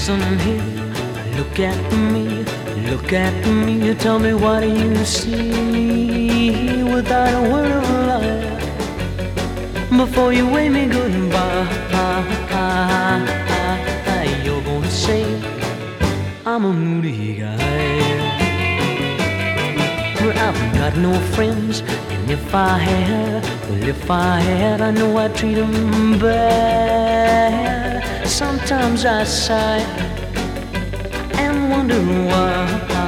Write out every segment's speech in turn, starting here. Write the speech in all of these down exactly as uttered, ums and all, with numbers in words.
Listen here, look at me, look at me. Tell me what do you see without a word of lie. Before you wave me goodbye, you're gonna say I'm a moody guy. Well, I've got no friends, and if I had, well, if I had, I know I'd treat them bad. Sometimes I sigh and wonder why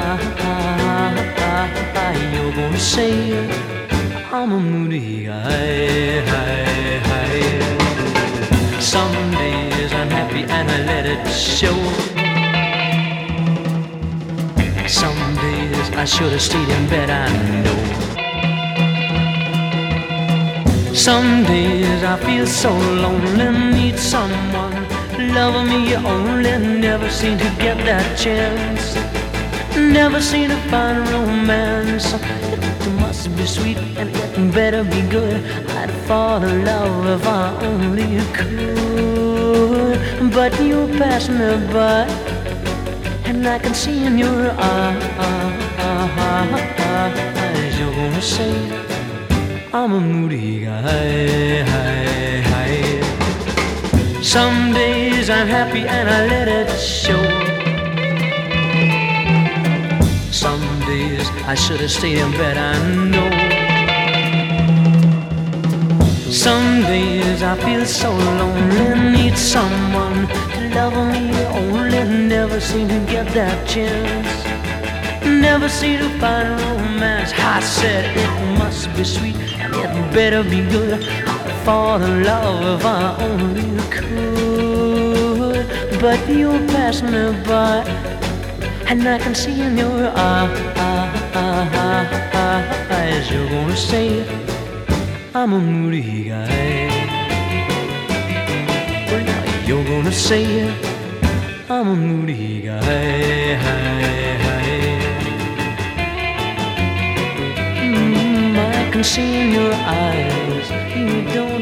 you're gonna say I'm a moody guy. Some days I'm happy and I let it show. Some days I should have stayed in bed, I know. Some days I feel so lonely, need someone loving me only. Never seem to get that chance, never seem to find romance. It must be sweet and it better be good. I'd fall in love if I only could. But you pass me by, and I can see in your eyes you're gonna say I'm a moody guy. Some days I'm happy and I let it show. Some days I should have stayed in bed, I know. Some days I feel so lonely, need someone to love me only. Never seem to get that chance, never seem to find romance. I said it must be sweet and it better be good. I'd fall in love if I only could. But you'll pass me by, and I can see in your eyes you're gonna say I'm a moody guy. Well, now you're gonna say I'm a moody guy. Mm, I can see in your eyes you don't